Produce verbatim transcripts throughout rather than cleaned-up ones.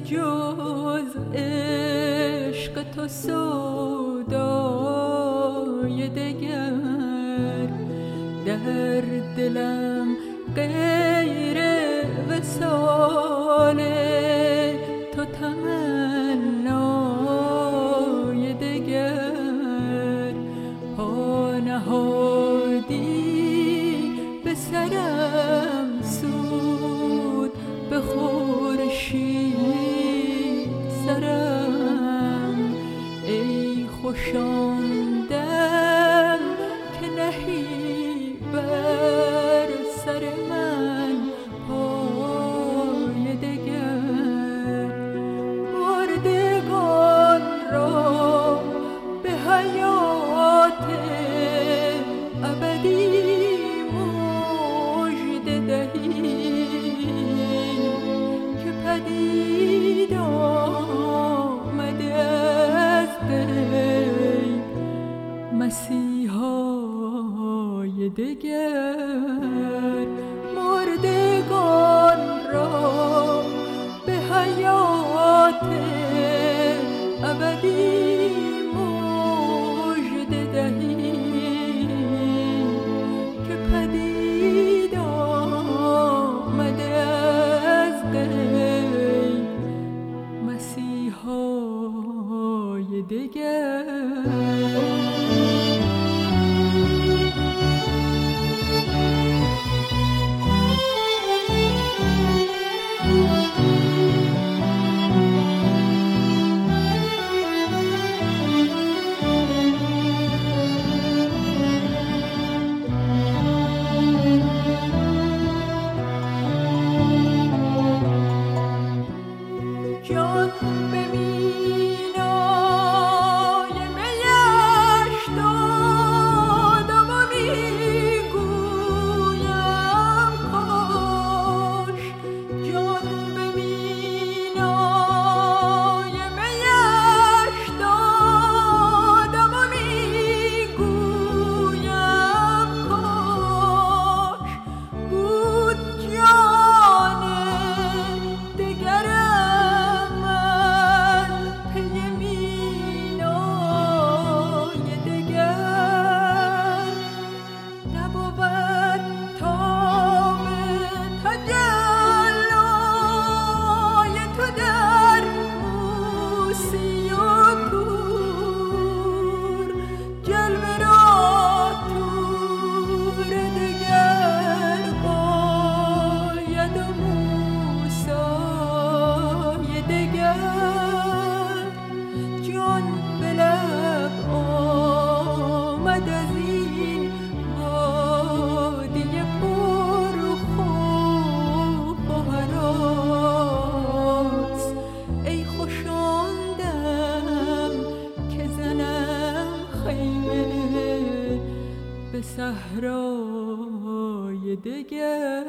جز عشق تو سودای دگر در دلم غیر وصال تو تمنای دگر پا نهادی به سرم سود به خورشید سرم ای خوشاندم که نهی بر سر من پای دگر مردگان را به حیات ابدی مژده دهی که پدید آمده از غیب مسیحای دگر مردگان را به حیات ابدی مژده دهی که پدید آمده از غیب مسیحای دگر جان به مینای میش دادم و میگویم کاش جان به مینای میش دادم و میگویم کاش بود جان دگرم به صحرای دگر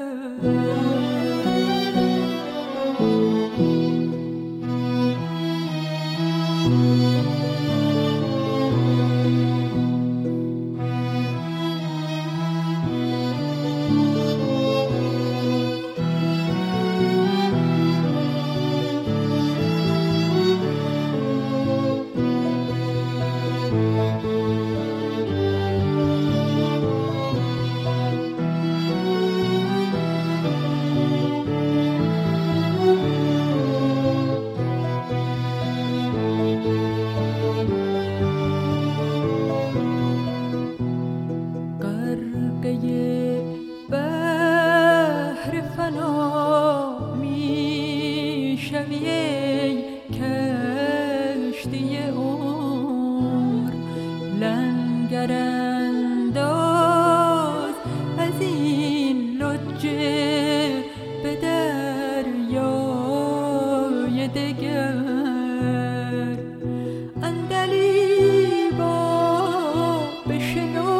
بحر فنا می شوی ای کشتی عمر لنگر انداز از این لجه به دریای دگر اندلیبا بشنو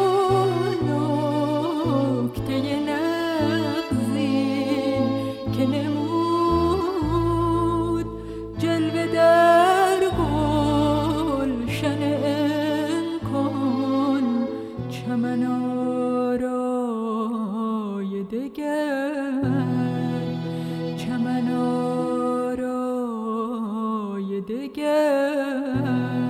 که نمود جلوه در گلشن امکان چمن آرای دگر چمن آرای دگر